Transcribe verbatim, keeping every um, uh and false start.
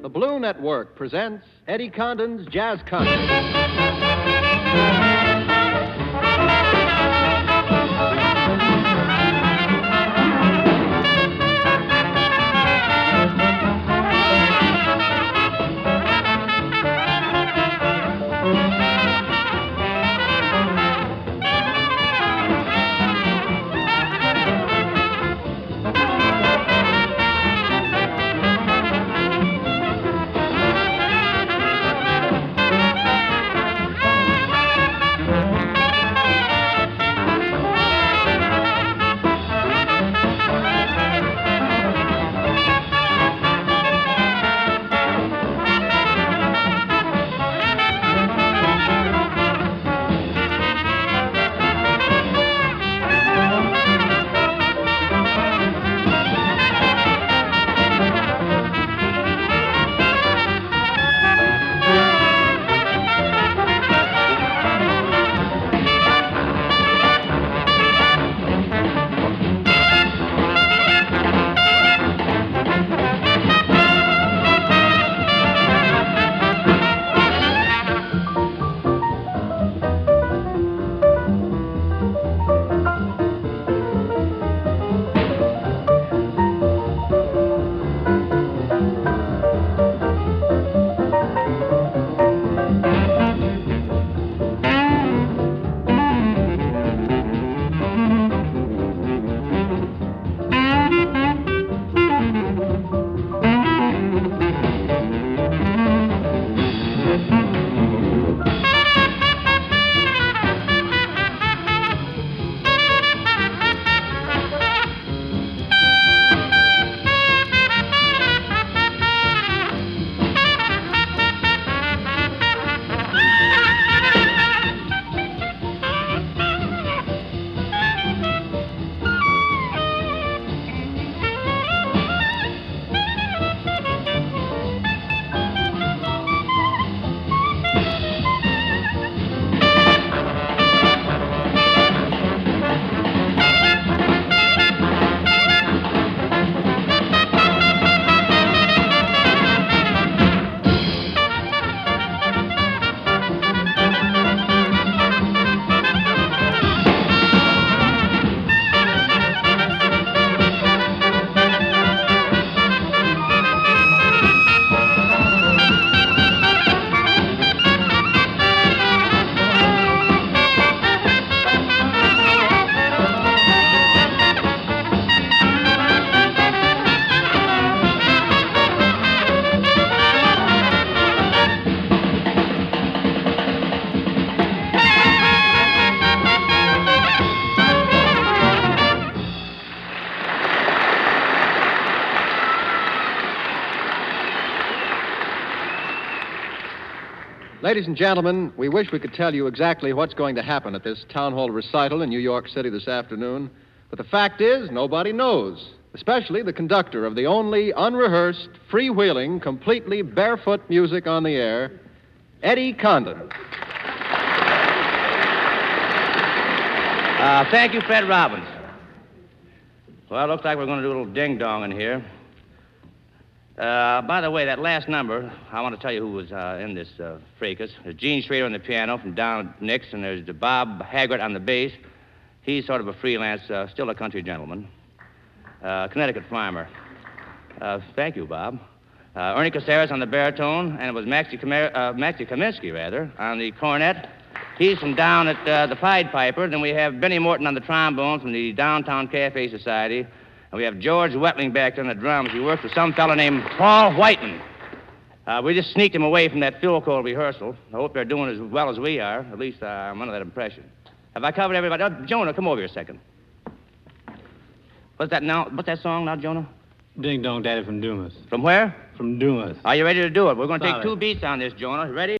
the Blue Network presents Eddie Condon's Jazz Concert. Ladies and gentlemen, we wish we could tell you exactly what's going to happen at this town hall recital in New York City this afternoon, but the fact is nobody knows, especially the conductor of the only unrehearsed, freewheeling, completely barefoot music on the air, Eddie Condon. Uh, thank you, Fred Robbins. Well, it looks like we're going to do a little ding-dong in here. Uh, by the way, that last number, I want to tell you who was uh, in this uh, fracas. There's Gene Schrader on the piano from Down Nix, and there's Bob Haggart on the bass. He's sort of a freelance, uh, still a country gentleman. Uh, Connecticut farmer. Uh, thank you, Bob. Uh, Ernie Caceres on the baritone, and it was Maxie, Kamer- uh, Maxie Kaminsky, rather, on the cornet. He's from down at uh, the Pied Piper. Then we have Benny Morton on the trombone from the Downtown Cafe Society. And we have George Wetling back there on the drums. He works with some fellow named Paul Whiten. Uh, we just sneaked him away from that Phil Cole rehearsal. I hope they're doing as well as we are. At least uh, I'm under that impression. Have I covered everybody? Oh, Jonah, come over here a second. What's that now? What's that song now, Jonah? Ding Dong Daddy from Dumas. From where? From Dumas. Are you ready to do it? We're going to take Solid. two beats on this, Jonah. Ready?